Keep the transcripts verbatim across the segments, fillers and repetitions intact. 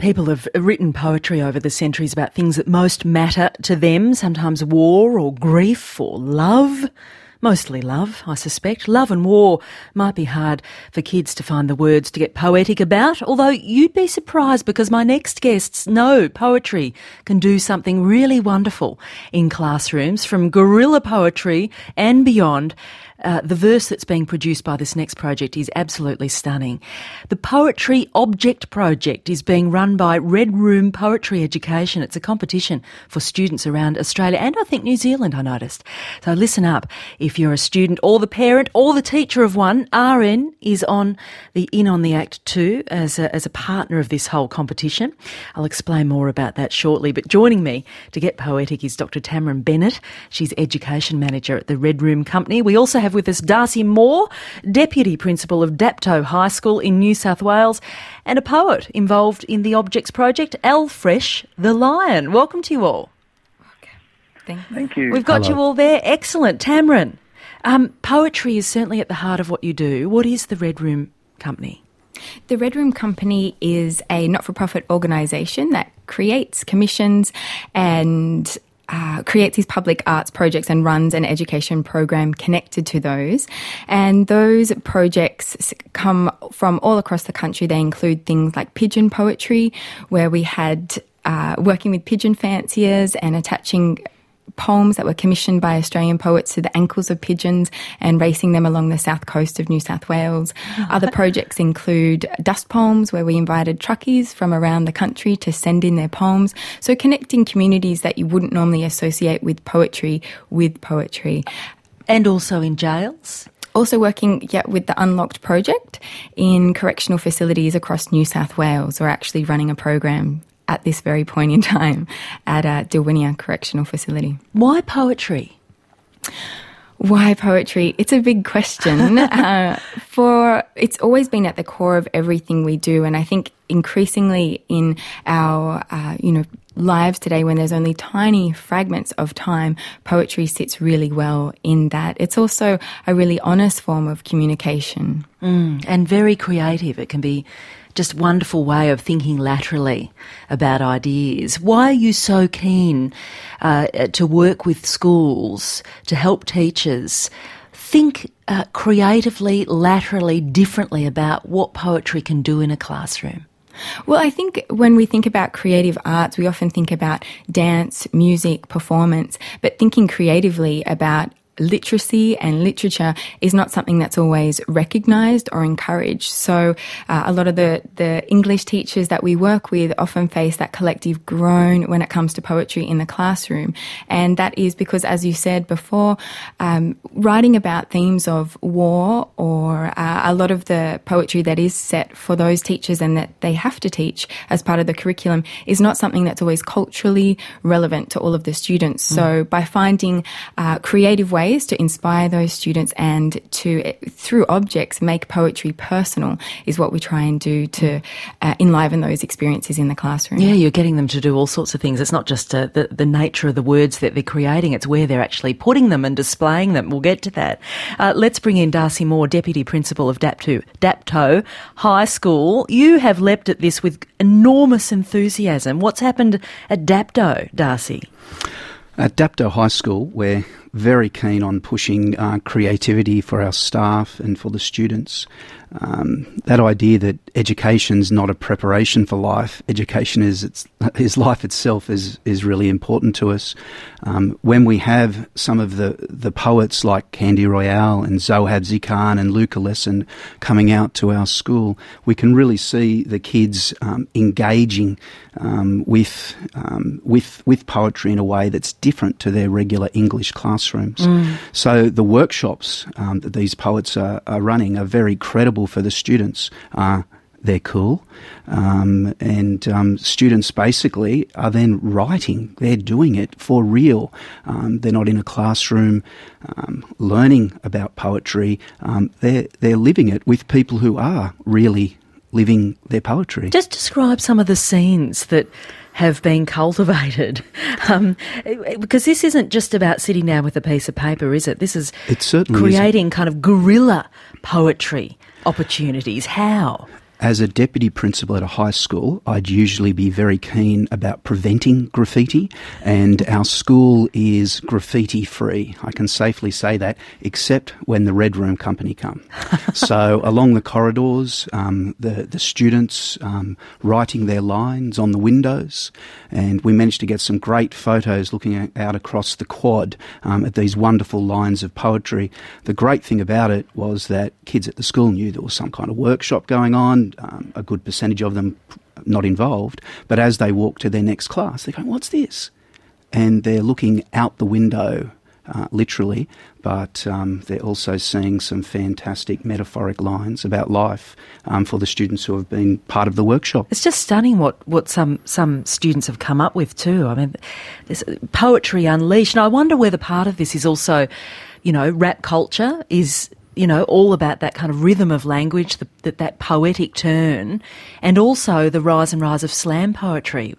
People have written poetry over the centuries about things that most matter to them, sometimes war or grief or love. Mostly love, I suspect. Love and war might be hard for kids to find the words to get poetic about, although you'd be surprised because my next guests know poetry can do something really wonderful in classrooms, from guerrilla poetry and beyond. Uh, the verse that's being produced by this next project is absolutely stunning. The Poetry Object Project is being run by Red Room Poetry Education. It's a competition for students around Australia and I think New Zealand, I noticed. So listen up. If you're a student or the parent or the teacher of one, R N is on the in on the act too as a, as a partner of this whole competition. I'll explain more about that shortly. But joining me to get poetic is Doctor Tamron Bennett. She's Education Manager at the Red Room Company. We also have with us Darcy Moore, Deputy Principal of Dapto High School in New South Wales, and a poet involved in the Objects Project, Al Fresh the Lion. Welcome to you all. Okay. Thank, Thank you. We've got Hello. you all there. Excellent. Tamron, um, poetry is certainly at the heart of what you do. What is the Red Room Company? The Red Room Company is a not-for-profit organisation that creates, commissions and Uh, creates these public arts projects and runs an education program connected to those. And those projects come from all across the country. They include things like pigeon poetry, where we had uh, working with pigeon fanciers and attaching poems that were commissioned by Australian poets to the ankles of pigeons and racing them along the south coast of New South Wales. Other projects include dust poems, where we invited truckies from around the country to send in their poems. So connecting communities that you wouldn't normally associate with poetry with poetry. And also in jails? Also working yeah, with the Unlocked project in correctional facilities across New South Wales. We're actually running a program at this very point in time at uh, Dilwinia Correctional Facility. Why poetry? Why poetry? It's a big question. uh, for it's always been at the core of everything we do, and I think increasingly in our uh, you know lives today, when there's only tiny fragments of time, poetry sits really well in that. It's also a really honest form of communication. Mm, and very creative. It can be just wonderful way of thinking laterally about ideas. Why are you so keen uh, to work with schools, to help teachers think uh, creatively, laterally, differently about what poetry can do in a classroom? Well, I think when we think about creative arts, we often think about dance, music, performance, but thinking creatively about literacy and literature is not something that's always recognised or encouraged. So uh, a lot of the, the English teachers that we work with often face that collective groan when it comes to poetry in the classroom. And that is because, as you said before, um, writing about themes of war or uh, a lot of the poetry that is set for those teachers and that they have to teach as part of the curriculum is not something that's always culturally relevant to all of the students. Mm. So by finding uh, creative ways to inspire those students and to, through objects, make poetry personal is what we try and do to uh, enliven those experiences in the classroom. Yeah, you're getting them to do all sorts of things. It's not just uh, the, the nature of the words that they're creating, it's where they're actually putting them and displaying them. We'll get to that. Uh, let's bring in Darcy Moore, Deputy Principal of Dapto, Dapto High School. You have leapt at this with enormous enthusiasm. What's happened at Dapto, Darcy? At Dapto High School, we're very keen on pushing uh, creativity for our staff and for the students. Um, that idea that education's not a preparation for life, education is it's, is life itself is is really important to us. Um, when we have some of the, the poets like Candy Royale and Zohab Zikhan and Luca Lesson coming out to our school, we can really see the kids um, engaging um, with um, with with poetry in a way that's different to their regular English classrooms. Mm. So the workshops um, that these poets are, are running are very credible for the students. Uh, they're cool. Um, and um, students basically are then writing. They're doing it for real. Um, they're not in a classroom um, learning about poetry. Um, they're, they're living it with people who are really living their poetry. Just describe some of the scenes that have been cultivated. Um, because this isn't just about sitting down with a piece of paper, is it? This is it certainly creating isn't. kind of guerrilla poetry opportunities. How? As a deputy principal at a high school, I'd usually be very keen about preventing graffiti, and our school is graffiti-free. I can safely say that, except when the Red Room Company come. So along the corridors, um, the, the students um, writing their lines on the windows, and we managed to get some great photos looking at, out across the quad um, at these wonderful lines of poetry. The great thing about it was that kids at the school knew there was some kind of workshop going on. Um, a good percentage of them not involved, but as they walk to their next class, they're going, "What's this?" And they're looking out the window, uh, literally, but um, they're also seeing some fantastic metaphoric lines about life um, for the students who have been part of the workshop. It's just stunning what, what some, some students have come up with too. I mean, this poetry unleashed. And I wonder whether part of this is also, you know, rap culture is, you know, all about that kind of rhythm of language, the, that, that poetic turn, and also the rise and rise of slam poetry.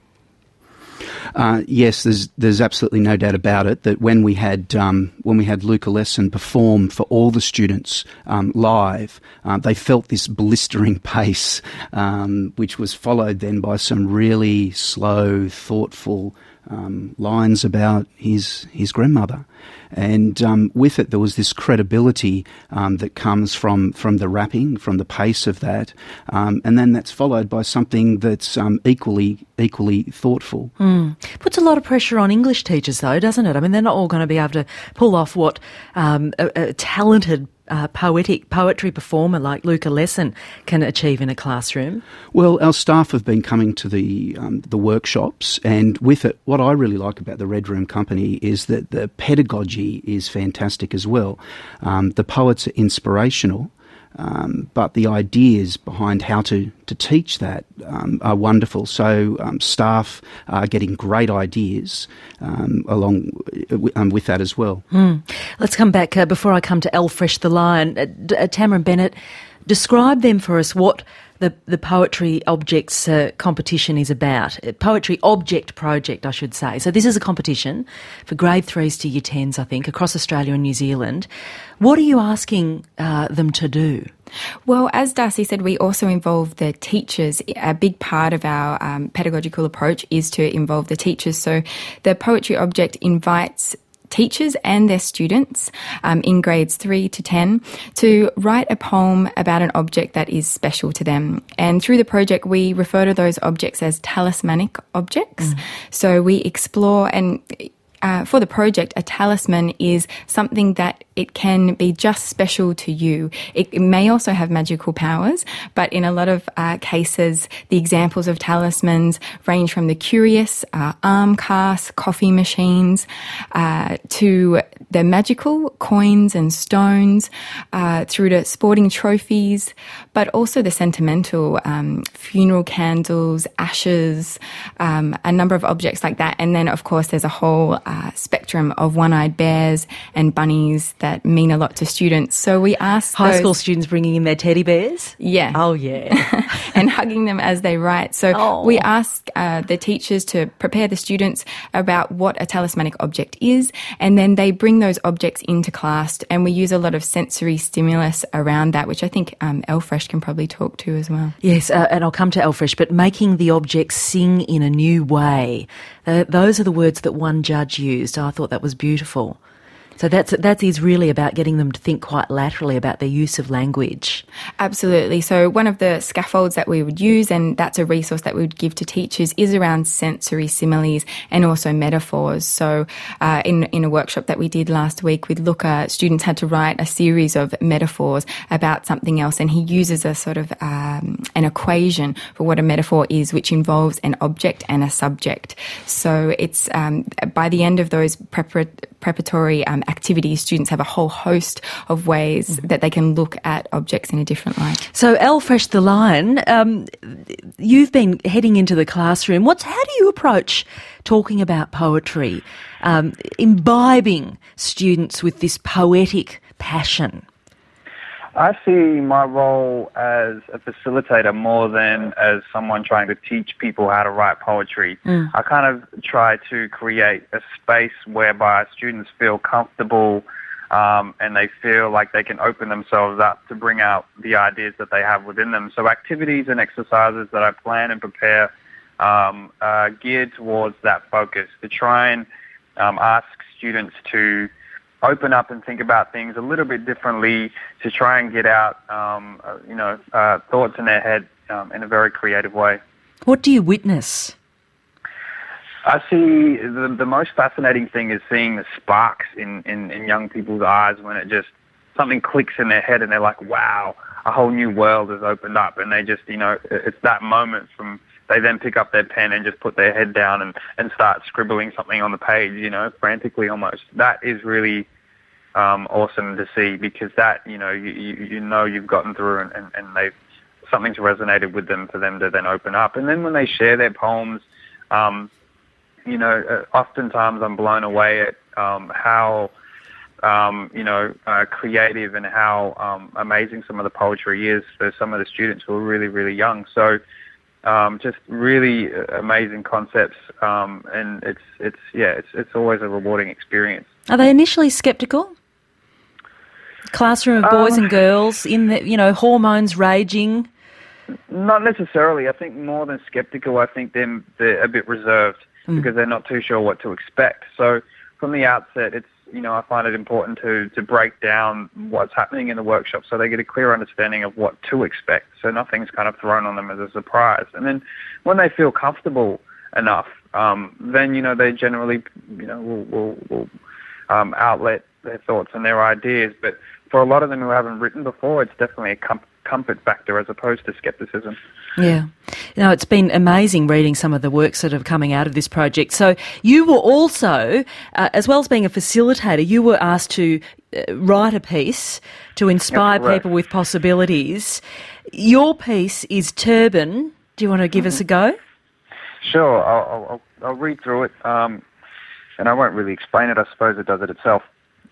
Uh, yes, there's there's absolutely no doubt about it that when we had um, when we had Luca Lesson perform for all the students um, live, um, they felt this blistering pace, um, which was followed then by some really slow, thoughtful um, lines about his his grandmother. And um, with it, there was this credibility um, that comes from, from the rapping, from the pace of that, um, and then that's followed by something that's um, equally equally thoughtful. Mm. Puts a lot of pressure on English teachers, though, doesn't it? I mean, they're not all going to be able to pull off what um, a, a talented Uh, poetic poetry performer like Luca Lesson can achieve in a classroom. Well, our staff have been coming to the um, the workshops, and with it, what I really like about the Red Room Company is that the pedagogy is fantastic as well. Um, the poets are inspirational, um, but the ideas behind how to, to teach that um, are wonderful. So um, staff are getting great ideas um, along w- um, with that as well. Mm. Let's come back, uh, before I come to Elfresh the Lion. Uh, D- uh, Tamarin Bennett, describe then for us what the, the Poetry Objects uh, competition is about. Uh, Poetry Object Project, I should say. So this is a competition for grade threes to year tens, I think, across Australia and New Zealand. What are you asking uh, them to do? Well, as Darcy said, we also involve the teachers. A big part of our um, pedagogical approach is to involve the teachers. So the Poetry Object invites teachers and their students um, in grades three to ten to write a poem about an object that is special to them. And through the project, we refer to those objects as talismanic objects. Mm. So we explore and Uh, for the project, a talisman is something that it can be just special to you. It, it may also have magical powers, but in a lot of uh, cases, the examples of talismans range from the curious, uh, arm casts, coffee machines, uh, to the magical coins and stones, uh, through to sporting trophies, but also the sentimental um, funeral candles, ashes, um, a number of objects like that. And then, of course, there's a whole Uh, spectrum of one-eyed bears and bunnies that mean a lot to students. So we ask High those, school students bringing in their teddy bears? Yeah. Oh, yeah. and hugging them as they write. So oh. we ask uh, the teachers to prepare the students about what a talismanic object is, and then they bring those objects into class, and we use a lot of sensory stimulus around that, which I think um, Elfresh can probably talk to as well. Yes, uh, and I'll come to Elfresh, but making the objects sing in a new way. Uh, those are the words that one judge used. I thought that was beautiful. So that's that is really about getting them to think quite laterally about their use of language. Absolutely. So one of the scaffolds that we would use, and that's a resource that we would give to teachers, is around sensory similes and also metaphors. So uh, in, in a workshop that we did last week with Luca, students had to write a series of metaphors about something else, and he uses a sort of um, an equation for what a metaphor is, which involves an object and a subject. So it's um, by the end of those prepar- preparatory um, activities, students have a whole host of ways mm-hmm. that they can look at objects in a different light. So, Elfresh the Lion, um, you've been heading into the classroom. What's how do you approach talking about poetry, um, imbibing students with this poetic passion? I see my role as a facilitator more than as someone trying to teach people how to write poetry. Mm. I kind of try to create a space whereby students feel comfortable um, and they feel like they can open themselves up to bring out the ideas that they have within them. So activities and exercises that I plan and prepare um, are geared towards that focus, to try and um, ask students to open up and think about things a little bit differently, to try and get out, um, uh, you know, uh, thoughts in their head um, in a very creative way. What do you witness? I see the, the most fascinating thing is seeing the sparks in, in, in young people's eyes when it just, something clicks in their head and they're like, wow, a whole new world has opened up. And they just, you know, it's that moment from, they then pick up their pen and just put their head down and, and start scribbling something on the page, you know, frantically almost. That is really um, awesome to see, because that, you know, you, you, you know you've gotten through and, and, and they've, something's resonated with them for them to then open up. And then when they share their poems, um, you know, uh, oftentimes I'm blown away at um, how, um, you know, uh, creative and how um, amazing some of the poetry is for some of the students who are really, really young. So um, just really amazing concepts, um, and it's, it's yeah, it's, it's always a rewarding experience. Are they initially sceptical? Classroom of boys um, and girls, in the, you know, hormones raging? Not necessarily. I think more than skeptical, I think they're, they're a bit reserved mm. because they're not too sure what to expect. So from the outset, it's, you know, I find it important to, to break down what's happening in the workshop so they get a clear understanding of what to expect, so nothing's kind of thrown on them as a surprise. And then when they feel comfortable enough, um, then, you know, they generally, you know, will, will, will um, outlet their thoughts and their ideas. But for a lot of them who haven't written before, it's definitely a com- comfort factor as opposed to skepticism. Yeah. You know, it's been amazing reading some of the works that are coming out of this project. So you were also, uh, as well as being a facilitator, you were asked to uh, write a piece to inspire That's people with possibilities. Your piece is Turban. Do you want to give mm-hmm. us a go? Sure. I'll, I'll, I'll read through it, um, and I won't really explain it. I suppose it does it itself.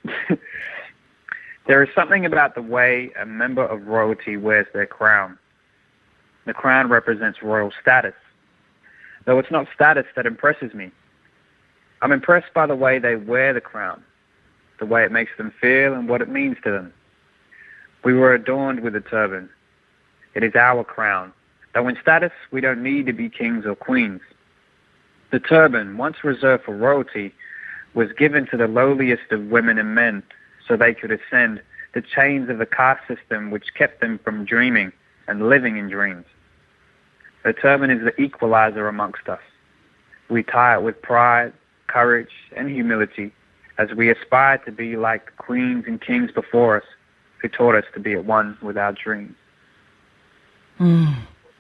There is something about the way a member of royalty wears their crown. The crown represents royal status, though it's not status that impresses me. I'm impressed by the way they wear the crown, the way it makes them feel and what it means to them. We were adorned with a turban. It is our crown, though in status we don't need to be kings or queens. The turban, once reserved for royalty, was given to the lowliest of women and men so they could ascend the chains of the caste system which kept them from dreaming and living in dreams. The turban is the equalizer amongst us. We tie it with pride, courage, and humility as we aspire to be like the queens and kings before us who taught us to be at one with our dreams. Mm.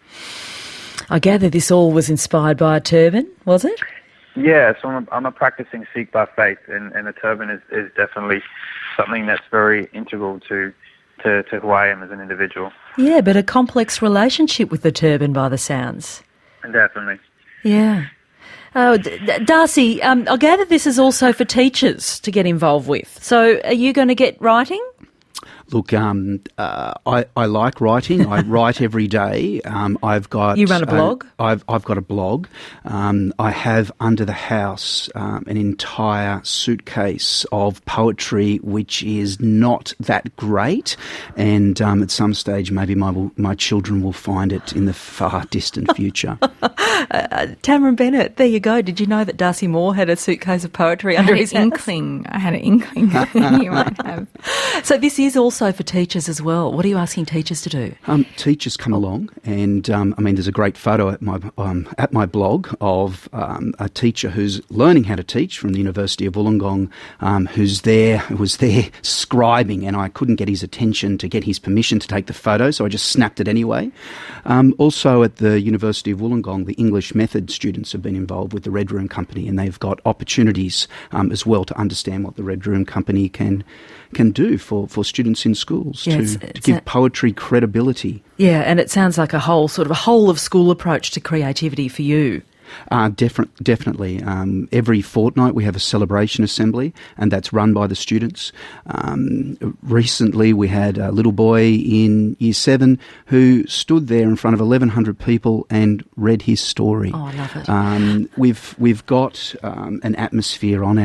I gather this all was inspired by a turban, was it? Yeah, so I'm a, I'm a practicing Sikh by faith, and, and the turban is, is definitely something that's very integral to, to, to who I am as an individual. Yeah, but a complex relationship with the turban by the sounds. Definitely. Yeah. Oh, D- D- Darcy, um, I gather this is also for teachers to get involved with. So are you going to get writing? Look, um, uh, I, I like writing. I write every day. Um, I've got you run a blog. Uh, I've I've got a blog. Um, I have under the house um, an entire suitcase of poetry, which is not that great. And um, at some stage, maybe my my children will find it in the far distant future. uh, Tamron Bennett, there you go. Did you know that Darcy Moore had a suitcase of poetry under his house? Inkling. I had an inkling. You might have. So this is also for teachers as well. What are you asking teachers to do? Um, teachers come along, and um, I mean, there's a great photo at my um, at my blog of um, a teacher who's learning how to teach from the University of Wollongong, um, who's there, who was there scribing, and I couldn't get his attention to get his permission to take the photo, so I just snapped it anyway. Um, also at the University of Wollongong, the English Method students have been involved with the Red Room Company, and they've got opportunities um, as well to understand what the Red Room Company can can do for, for students in schools yeah, to, it's, it's to give a, poetry credibility. Yeah, and it sounds like a whole sort of a whole of school approach to creativity for you. Uh, defi- definitely. Um, every fortnight we have a celebration assembly, and that's run by the students. Um, recently we had a little boy in year seven who stood there in front of eleven hundred people and read his story. Oh, I love it. Um, we've we've got um, an atmosphere on our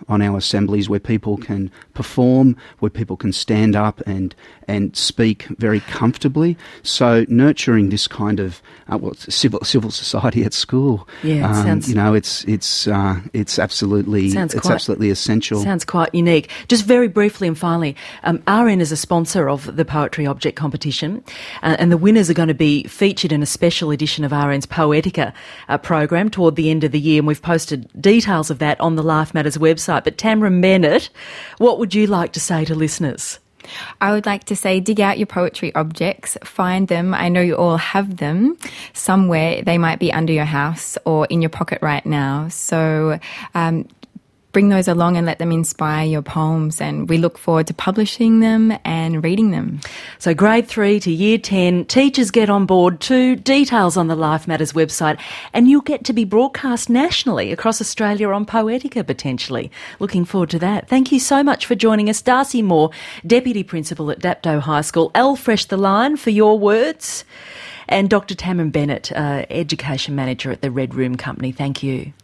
on our assemblies where people can perform, where people can stand up and and speak very comfortably. So nurturing this kind of uh, well, civil civil society at school, yeah, it um, sounds, you know, it's it's uh, it's absolutely it's quite, absolutely essential. Sounds quite unique. Just very briefly and finally, um, R N is a sponsor of the Poetry Object competition, uh, and the winners are going to be featured in a special edition of R N's Poetica uh, program toward the end of the year, and we've posted details of that on the Life Matters website. But Tamara Bennett, what would you like to say to listeners? I would like to say dig out your poetry objects, find them. I know you all have them somewhere. They might be under your house or in your pocket right now. So um, bring those along and let them inspire your poems, and we look forward to publishing them and reading them. So grade three to year ten, teachers get on board too. Details on the Life Matters website, and you'll get to be broadcast nationally across Australia on Poetica potentially. Looking forward to that. Thank you so much for joining us. Darcy Moore, Deputy Principal at Dapto High School, Al Fresh the Line for your words, and Doctor Tamara Bennett, uh, Education Manager at the Red Room Company. Thank you.